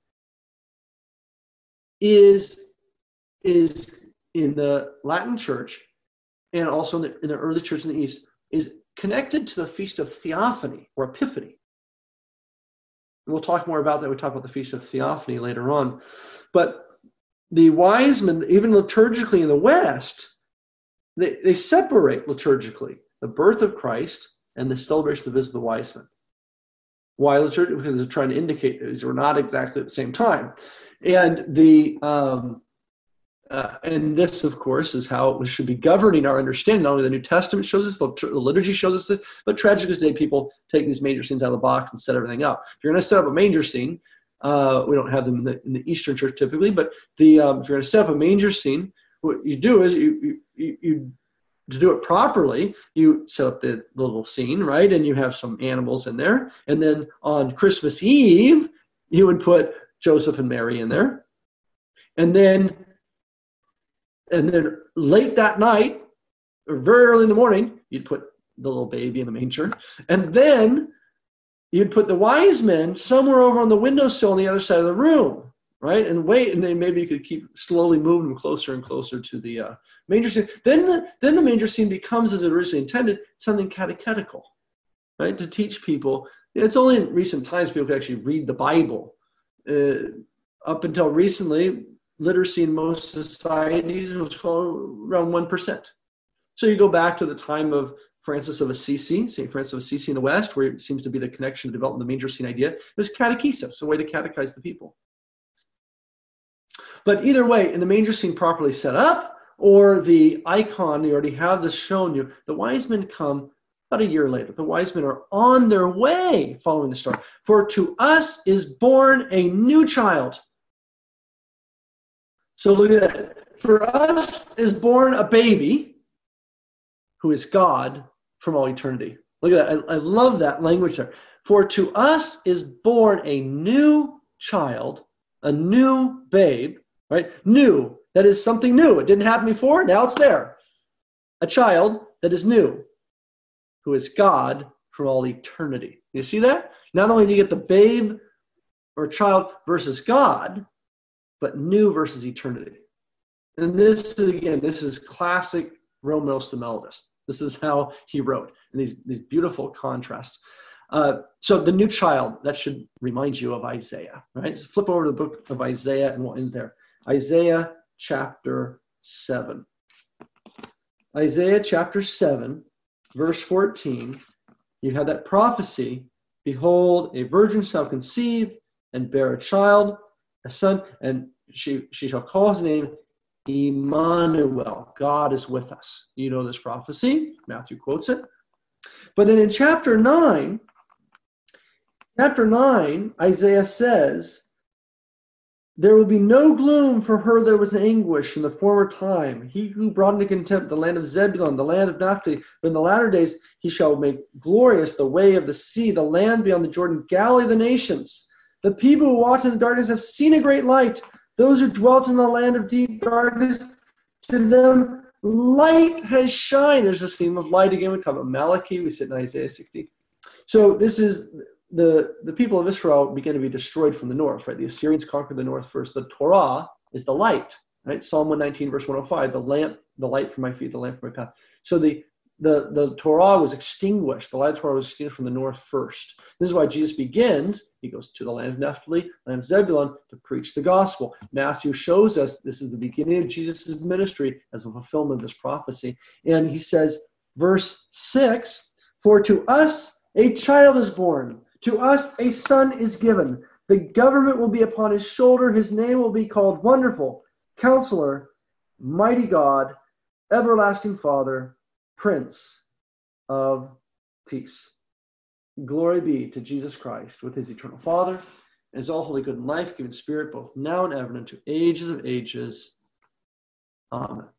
is, is in the Latin church and also in the, in the early church in the East, is connected to the Feast of Theophany or Epiphany. And we'll talk more about that. We'll talk about the Feast of Theophany later on. But the wise men, even liturgically in the West, they, they separate liturgically the birth of Christ and the celebration of the visit of the wise men. Why liturgically? Because they're trying to indicate these were not exactly at the same time. And the um, uh, and this, of course, is how it should be governing our understanding. Not only the New Testament shows us, the, the liturgy shows us this, but tragically today people take these manger scenes out of the box and set everything up. If you're going to set up a manger scene, uh, we don't have them in the, in the Eastern Church typically, but the um, if you're going to set up a manger scene, what you do is you you, you to do it properly, you set up the little scene, right? And you have some animals in there. And then on Christmas Eve, you would put Joseph and Mary in there. And then, and then late that night, or very early in the morning, you'd put the little baby in the manger. And then you'd put the wise men somewhere over on the windowsill on the other side of the room, right? And wait, and then maybe you could keep slowly moving them closer and closer to the uh, manger scene. Then the, then the manger scene becomes, as it originally intended, something catechetical, right? To teach people. It's only in recent times people could actually read the Bible. Uh, up until recently, literacy in most societies was around one percent. So you go back to the time of Francis of Assisi, Saint Francis of Assisi in the West, where it seems to be the connection to developing the manger scene idea. It was catechesis, a way to catechize the people. But either way, in the manger scene properly set up, or the icon, you already have this shown you, the wise men come about a year later. The wise men are on their way following the star. For to us is born a new child. So look at that. For us is born a baby who is God from all eternity. Look at that. I, I love that language there. For to us is born a new child, a new babe, right? New. That is something new. It didn't happen before. Now it's there. a child that is new, who is God from all eternity. You see that? Not only do you get the babe or child versus God, but new versus eternity. And this is, again, this is classic Romanos the Melodist. This is how he wrote, and these, these beautiful contrasts. Uh, so the new child, that should remind you of Isaiah, right? So flip over to the book of Isaiah, and we'll end there. Isaiah chapter seven. Isaiah chapter seven, verse fourteen, you have that prophecy. Behold, a virgin shall conceive and bear a child, a son, and she, she shall call his name Emmanuel. God is with us. You know this prophecy. Matthew quotes it. But then in chapter nine, chapter nine, Isaiah says, there will be no gloom for her that was anguish in the former time. He who brought into contempt the land of Zebulun, the land of Naphtali, but in the latter days he shall make glorious the way of the sea, the land beyond the Jordan, Galilee of the nations. The people who walked in the darkness have seen a great light. Those who dwelt in the land of deep darkness, to them light has shined. There's this theme of light again. We talk about Malachi. We sit in Isaiah sixty. So this is the, the people of Israel begin to be destroyed from the north, right? The Assyrians conquered the north first. The Torah is the light, right? Psalm one nineteen, verse one oh five, the lamp, the light for my feet, the lamp for my path. So the The, the Torah was extinguished. The light of the Torah was extinguished from the north first. This is why Jesus begins. He goes to the land of Naphtali, land of Zebulun, to preach the gospel. Matthew shows us this is the beginning of Jesus' ministry as a fulfillment of this prophecy. And he says, verse six, for to us a child is born, to us a son is given. The government will be upon his shoulder. His name will be called Wonderful, Counselor, Mighty God, Everlasting Father, Prince of Peace. Glory be to Jesus Christ with his eternal Father, and his all holy, good, and life-giving Spirit, both now and ever, and to ages of ages. Amen.